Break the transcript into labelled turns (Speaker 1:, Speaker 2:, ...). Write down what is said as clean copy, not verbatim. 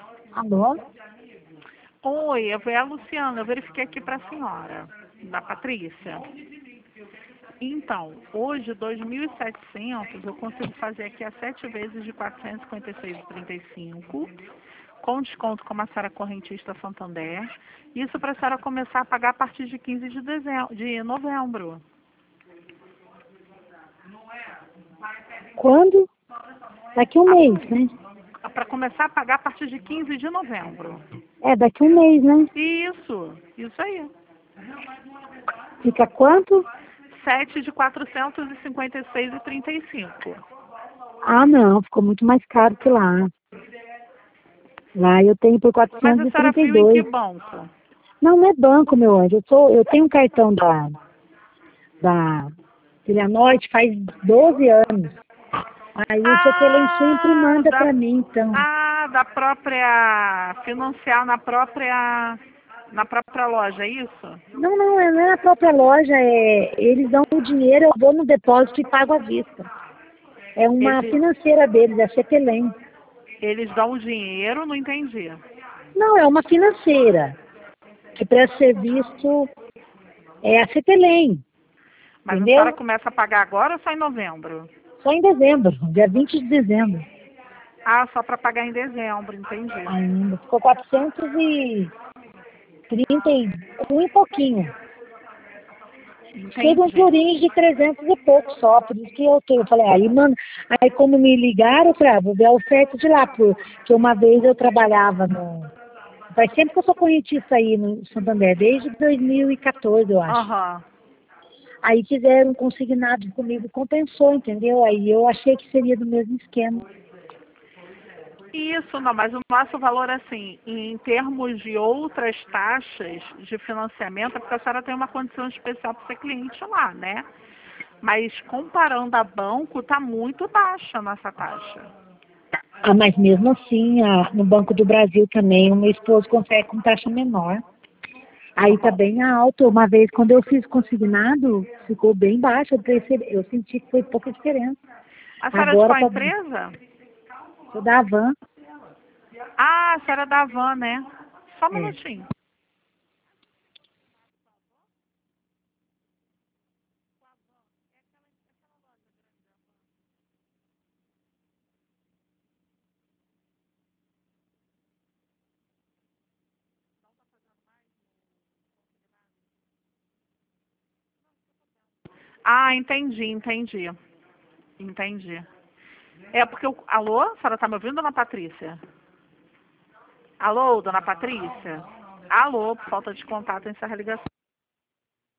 Speaker 1: Alô?
Speaker 2: Oi, é a Luciana. Eu verifiquei aqui para a senhora, da Patrícia. Então, hoje, 2.700, eu consigo fazer aqui a 7 vezes de 456,35, com desconto como a senhora é correntista Santander. Isso para a senhora começar a pagar a partir de 15 de novembro.
Speaker 1: Quando? Daqui um mês, né?
Speaker 2: Para começar a pagar a partir de 15 de novembro.
Speaker 1: É, daqui um mês, né?
Speaker 2: Isso aí.
Speaker 1: Fica quanto?
Speaker 2: 7 de 456,35.
Speaker 1: Ah, não, ficou muito mais caro que lá. Lá eu tenho por
Speaker 2: Mas a senhora viu em que
Speaker 1: 432.
Speaker 2: banco?
Speaker 1: Não, não é banco, meu anjo. Eu tenho um cartão da Filha Norte faz 12 anos. Aí o Cepelém sempre manda para mim, então.
Speaker 2: Da própria, financiar na própria loja, é isso?
Speaker 1: Não, não é na própria loja, eles dão o dinheiro, eu vou no depósito e pago à vista. É uma
Speaker 2: Eles,
Speaker 1: financeira deles, é a Cepelém.
Speaker 2: eles dão o dinheiro, não entendi.
Speaker 1: Não, é uma financeira, que presta serviço é a Cepelém,
Speaker 2: Mas a senhora
Speaker 1: entendeu?
Speaker 2: começa a pagar agora ou só em novembro?
Speaker 1: Só em dezembro, dia 20 de dezembro.
Speaker 2: Ah, só para pagar em dezembro, entendi.
Speaker 1: Ainda ficou 431 e pouquinho. Chega uns
Speaker 2: Entendi.
Speaker 1: jurinhos de 300 e pouco só, por isso que eu tenho. Eu falei, aí, mano, aí como me ligaram, eu falei, vou ver a oferta de lá, porque uma vez eu trabalhava no. Faz sempre que eu sou correntista aí no Santander, desde 2014, eu acho.
Speaker 2: Aham.
Speaker 1: Aí fizeram um consignado comigo, compensou, entendeu? Aí eu achei que seria do mesmo esquema.
Speaker 2: Isso, não, mas o nosso valor, assim, em termos de outras taxas de financiamento, é porque a senhora tem uma condição especial para ser cliente lá, né? Mas comparando a banco, está muito baixa a nossa taxa.
Speaker 1: Ah, mas mesmo assim, no Banco do Brasil também, o meu esposo consegue com taxa menor. Aí tá bem alto. Uma vez, quando eu fiz consignado, ficou bem baixo. Eu senti que foi pouca diferença.
Speaker 2: A senhora é de
Speaker 1: Agora,
Speaker 2: qual empresa?
Speaker 1: sou da Havan.
Speaker 2: Ah, a senhora é da Van, né? Só um
Speaker 1: É.
Speaker 2: minutinho. Ah, entendi. É porque Alô? A senhora tá me ouvindo, dona Patrícia? Alô, dona Patrícia? Alô, por falta de contato, encerra a ligação.